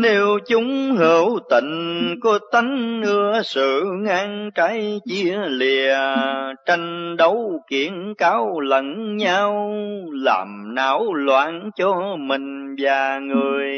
Nếu chúng hữu tình có tánh ưa sự ngang trái chia lìa, tranh đấu kiện cáo lẫn nhau, làm não loạn cho mình và người.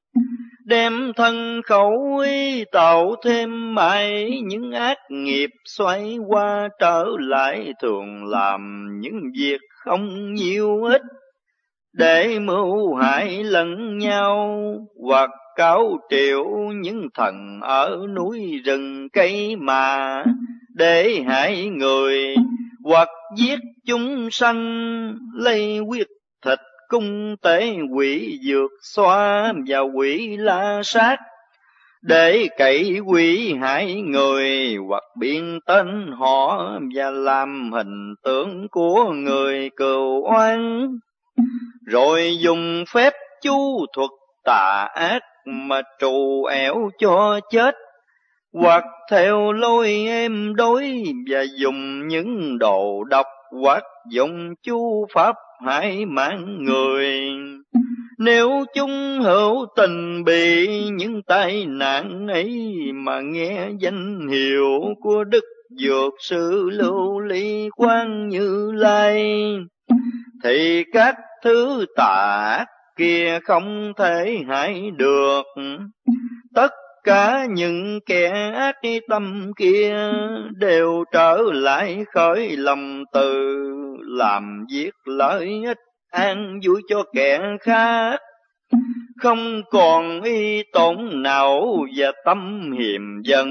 Đem thân khẩu ý tạo thêm mãi những ác nghiệp, xoay qua trở lại thường làm những việc không nhiều ích, để mưu hại lẫn nhau, hoặc cáo triệu những thần ở núi rừng cây mà để hại người, hoặc giết chúng sanh lấy huyết thịt cung tế quỷ dược xoa và quỷ la sát, để cậy quỷ hại người, hoặc biên tên họ và làm hình tượng của người cừu oan, rồi dùng phép chú thuật tà ác mà trù ẻo cho chết, hoặc theo lối êm đối và dùng những đồ độc, hoặc dùng chú pháp hại mạng người. Nếu chúng hữu tình bị những tai nạn ấy mà nghe danh hiệu của Đức Dược Sư Lưu Ly Quang Như Lai, thì các thứ tà ác kia không thể hại được. Tất cả những kẻ ác tâm kia đều trở lại khởi lòng từ, làm việc lợi ích an vui cho kẻ khác, không còn y tổn não và tâm hiềm dần.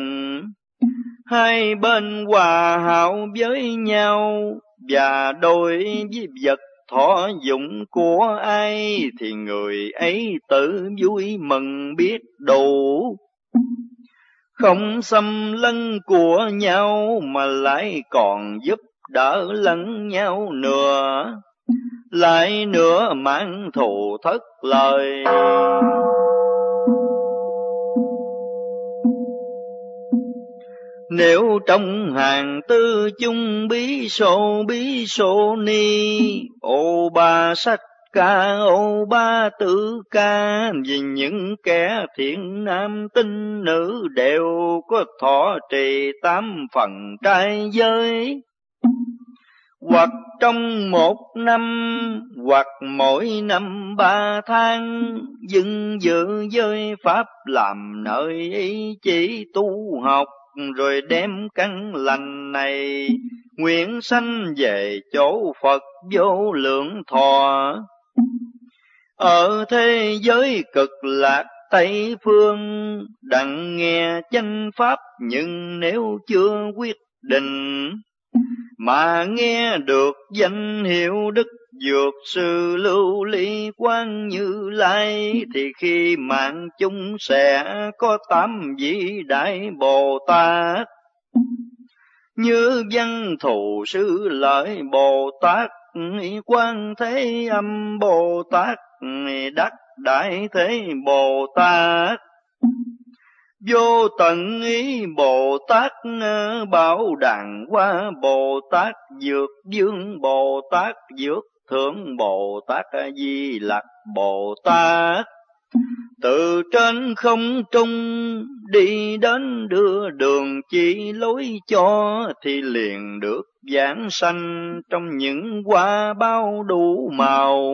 Hai bên hòa hảo với nhau, và đối với vật thọ dụng của ai thì người ấy tự vui mừng biết đủ, không xâm lấn của nhau mà lại còn giúp đỡ lẫn nhau nữa, lại nữa mang thù thất lời. Nếu trong hàng tư chung bí sô ni, ô ba sách ca ô ba tử ca, vì những kẻ thiện nam tín nữ đều có thọ trì 8 phần trai giới, hoặc trong một năm, hoặc mỗi năm 3 tháng, dưng dự giới pháp làm nơi ý chỉ tu học, rồi đem căn lành này nguyện sanh về chỗ Phật vô lượng thọ. Ở thế giới cực lạc Tây phương, đặng nghe chánh pháp, nhưng nếu chưa quyết định mà nghe được danh hiệu Đức Dược Sư Lưu Ly Quang Như Lai, thì khi mạng chúng sẽ có 8 vị đại Bồ Tát, như Văn Thù Sư Lợi Bồ Tát, Quan Thế Âm Bồ Tát, Đắc Đại Thế Bồ Tát, Vô Tận Ý Bồ Tát, Bảo Đàn Hoa Bồ Tát, Dược Dương Bồ Tát, Dược Thượng Bồ Tát, Di Lặc Bồ Tát. Từ trên không trung đi đến đưa đường chỉ lối cho, thì liền được giảng sanh trong những hoa bao đủ màu.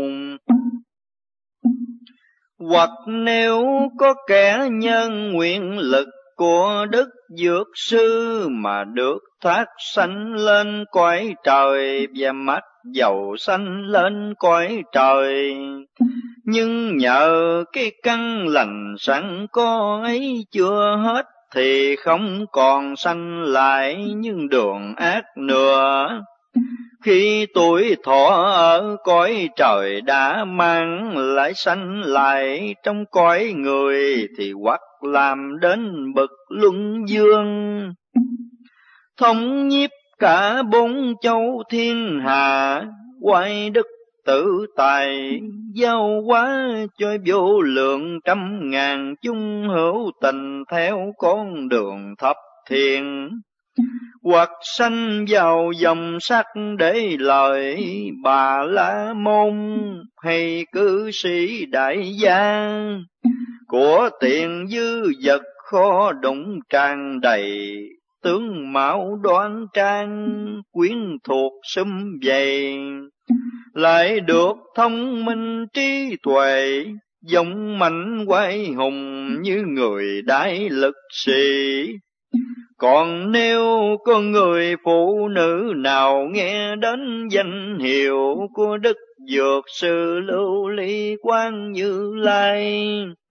Hoặc nếu có kẻ nhân nguyện lực của Đức Dược Sư mà được thác sanh lên cõi trời, và mắt dầu sanh lên cõi trời, nhưng nhờ cái căn lành sẵn có ấy chưa hết, thì không còn sanh lại những đường ác nữa. Khi tuổi thọ ở cõi trời đã mang, lại sanh lại trong cõi người, thì hoặc làm đến bậc luân dương, thống nhiếp cả 4 châu thiên hà, quay đức tự tài, giao hóa cho vô lượng trăm ngàn chung hữu tình theo con đường thập thiện. Hoặc sanh vào dòng sắc để lời Bà La Môn, hay cư sĩ đại gia, của tiền dư vật khó đụng tràn đầy, tướng mạo đoan trang quyến thuộc sum vầy, lại được thông minh trí tuệ, dũng mạnh oai hùng như người đại lực sĩ. Còn nếu có người phụ nữ nào nghe đến danh hiệu của Đức Dược Sư Lưu Ly Quán Như Lai,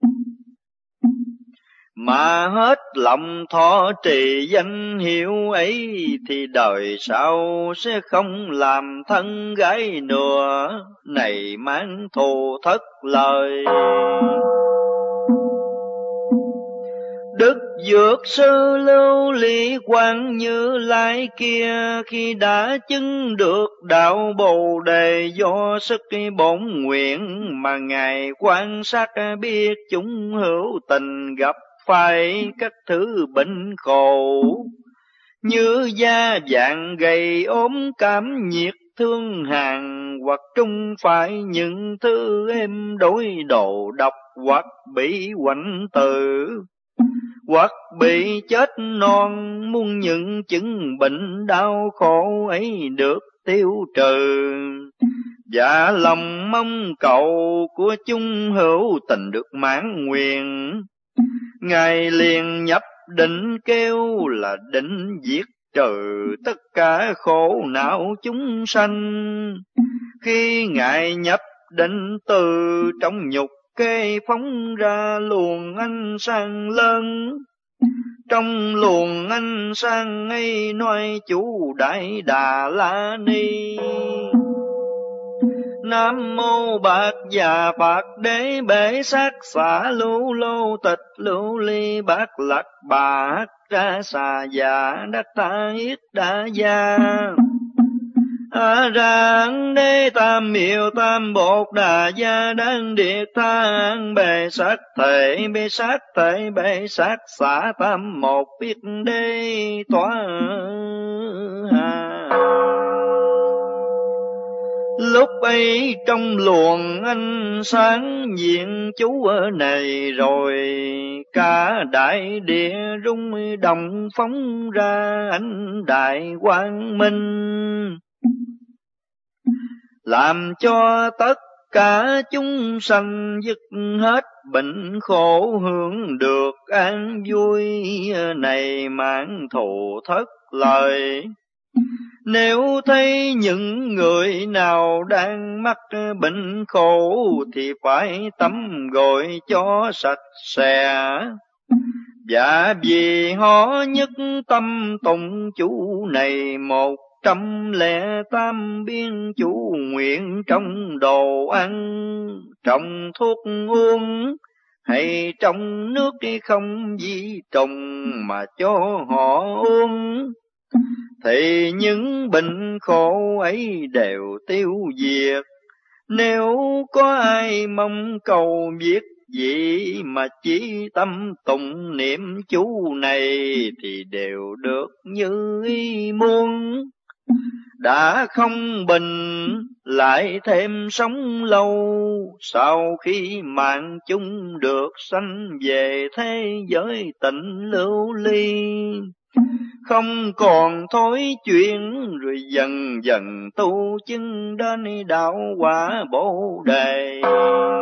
mà hết lòng thọ trì danh hiệu ấy, thì đời sau sẽ không làm thân gái nữa, này mang thù thất lời. Đức Dược Sư Lưu Ly Quán Như Lai kia, khi đã chứng được đạo Bồ Đề do sức bổn nguyện, mà Ngài quan sát biết chúng hữu tình gặp phải các thứ bệnh khổ, như da vàng gầy ốm cảm nhiệt thương hàn, hoặc trung phải những thứ êm đối đồ độc, hoặc bị quạnh tử, hoặc bị chết non, muốn những chứng bệnh đau khổ ấy được tiêu trừ. Dạ lòng mong cầu của chúng hữu tình được mãn nguyện, Ngài liền nhập định kêu là định diệt trừ tất cả khổ não chúng sanh. Khi Ngài nhập định, từ trong nhục kê phóng ra luồng ánh sáng lớn, trong luồng ánh sáng ấy nói chủ Đại Đà La Ni. Nam mô Bạc Già Phật Đế Bể Sát Xả Lưu Lô Tịch Lưu Ly Bát Lạc Bà Hắc Ra Xà Già Đắc Ta Yết Đa Gia. A Ra Đế Tam Miệu Tam Bột Đà Gia Đăng Điệt Tha An Bề Sát Thể Bề Sát Thể Bề Sát Xả Tam Một Biết Đế Tỏa Hà. Lúc ấy trong luồng ánh sáng diện chú ở này rồi, cả đại địa rung động phóng ra ánh đại quang minh, làm cho tất cả chúng sanh dứt hết bệnh khổ, hưởng được an vui này mãn thù thất lời. Nếu thấy những người nào đang mắc bệnh khổ, thì phải tắm gội cho sạch sẽ. Và vì họ nhất tâm tụng chú này 108 biên chú nguyện, trong đồ ăn, trong thuốc uống, hay trong nước không vi trùng mà cho họ uống, thì những bệnh khổ ấy đều tiêu diệt. Nếu có ai mong cầu việc gì mà chỉ tâm tụng niệm chú này, thì đều được như ý muốn. Đã không bình lại thêm sống lâu, sau khi mạng chung được sanh về thế giới tịnh lưu ly. Không còn thối chuyện, rồi dần dần tu chứng đến đạo quả Bồ Đề.